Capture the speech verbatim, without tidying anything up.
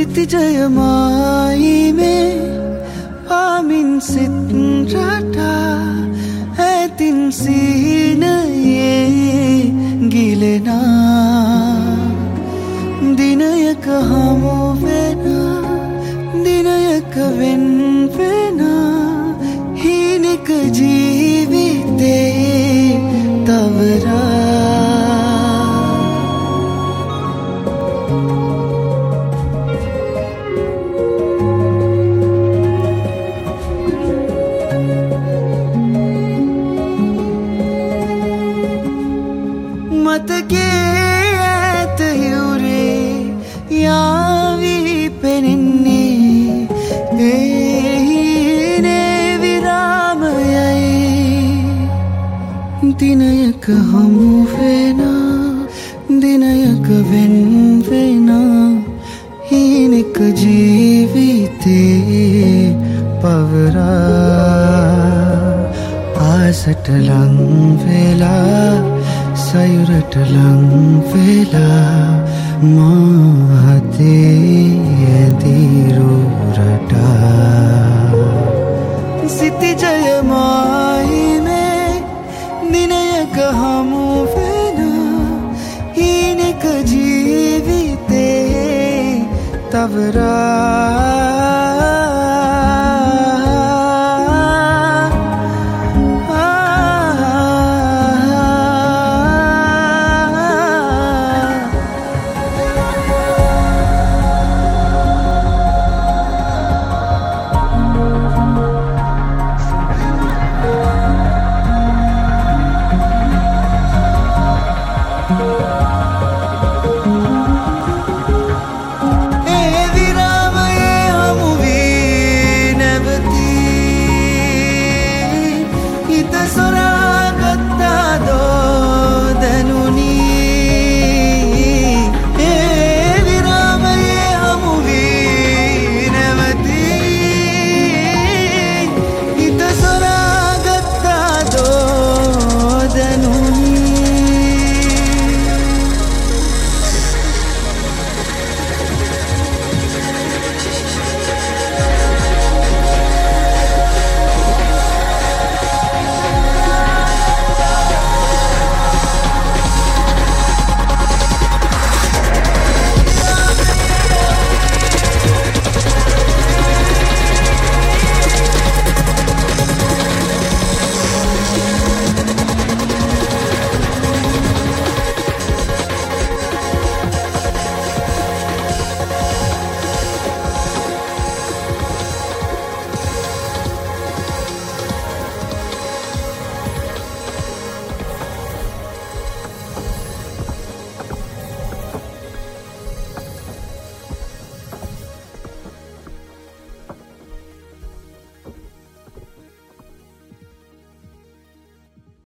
සිතිජයමයි මේ පාමින් සිත් රටා ඇතින් සීනයේ ගිලෙනා දිනයක හමු වෙන දිනයක වෙන් වෙන හීනක ජීවිතේ තවරා මතකේ ඇත හිවුරේ යාවී පෙනෙන්නේ ඒහිනේ විරාමයයි දිනයක හමු වෙන දිනයක වෙන් වෙන හීනක ජීවිතේ පවරා ආසට ලං වෙලා සයුරට ලං වෙලා මාහතේ ඇදිරු රටා සිතිජයමයි මේ දිනයක හමු වෙන හීනක ජීවිතේ තවරා